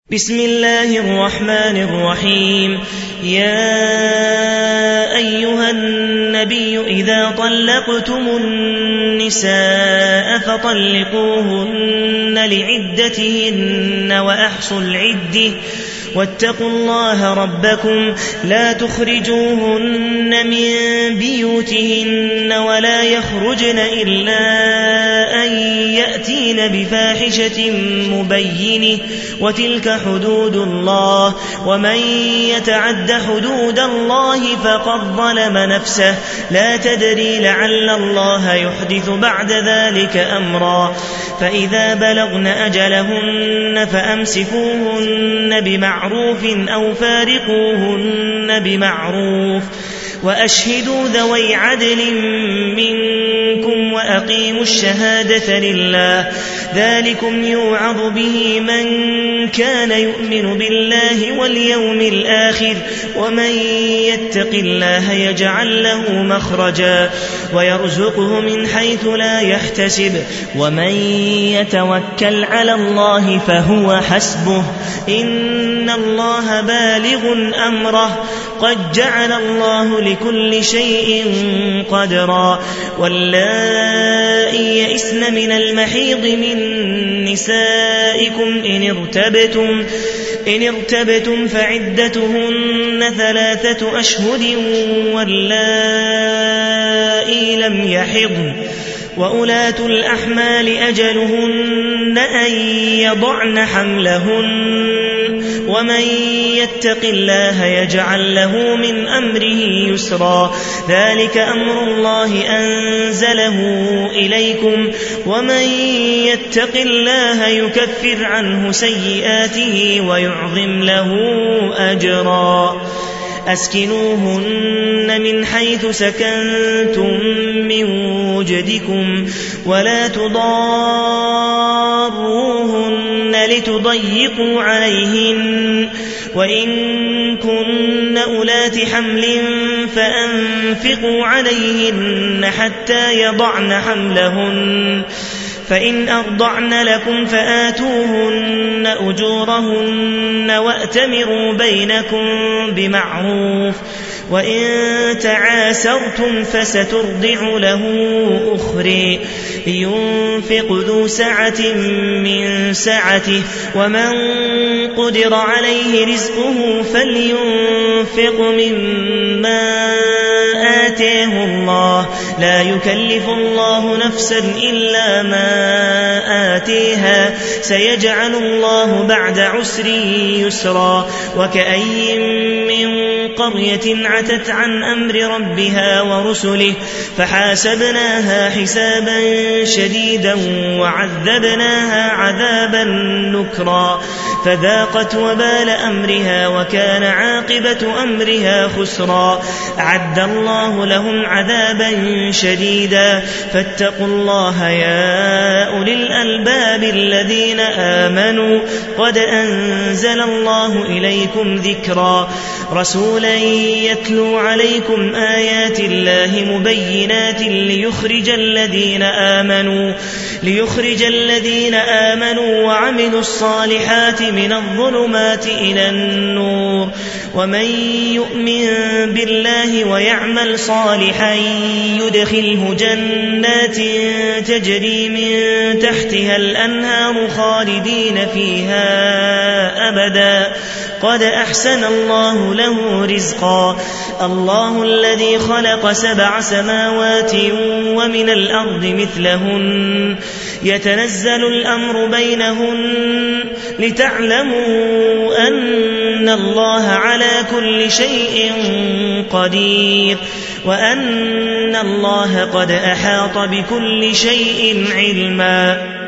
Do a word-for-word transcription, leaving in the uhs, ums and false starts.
بسم الله الرحمن الرحيم. يا أيها النبي إذا طلقتم النساء فطلقوهن لعدتهن وأحصوا العدة واتقوا الله ربكم لا تخرجوهن من بيوتهن ولا يخرجن إلا أن يأتين بفاحشة مبينة وتلك حدود الله ومن يتعد حدود الله فقد ظلم نفسه لا تدري لعل الله يحدث بعد ذلك أمرا. فإذا بلغن أجلهن فأمسكوهن بمعروف أو فارقوهن بمعروف وأشهدوا ذوي عدل منكم وأقيموا الشهادة لله ذلكم يوعظ به من كان يؤمن بالله واليوم الآخر ومن يتق الله يجعل له مخرجا ويرزقه من حيث لا يحتسب ومن يتوكل على الله فهو حسبه إن الله بالغ أمره قد جعل الله لكل شيء قدرا. واللائي يئسن من المحيض من نسائكم إن ارتبتم, إن ارتبتم فعدتهن ثلاثة أشهر واللائي لم يحضن وأولاة الأحمال أجلهن أن يضعن حملهن ومن يتق الله يجعل له من أمره يسرا ذلك أمر الله أنزله إليكم ومن يتق الله يكفر عنه سيئاته ويعظم له أجرا. أسكنوهن من حيث سكنتم من وجدكم ولا تضاروهن لتضيقوا عليهن وإن كن أولات حمل فأنفقوا عليهن حتى يضعن حملهن فإن أرضعن لكم فآتوهن أجورهن وأتمروا بينكم بمعروف وإن تعاسرتم فسترضع له أخرى لينفق ذو سعة من سعته ومن قدر عليه رزقه فلينفق مما آتاه الله لا يكلف الله نفسا إلا ما آتيها سيجعل الله بعد عسر يسرا. وكأي من قرية عتت عن أمر ربها ورسله فحاسبناها حسابا شديدا وعذبناها عذابا نكرا فذاقت وبال أمرها وكان عاقبة أمرها خسرا. أعد الله لهم عذابا شديدا فاتقوا الله يا أولي الألباب الذين آمنوا قد أنزل الله إليكم ذكرا رسولا يتلو عليكم آيات الله مبينات ليخرج الذين آمنوا ليخرج الذين آمنوا وعملوا الصالحات من الظلمات إلى النور ومن يؤمن بالله ويعمل صالحا يدخله جنات تجري من تحتها الأنهار خالدين فيها أبدا قد أحسن الله له رزقا. الله الذي خلق سبع سماوات ومن الأرض مثلهن يتنزل الأمر بينهن لتعلموا أن الله على كل شيء قدير وأن الله قد أحاط بكل شيء علما.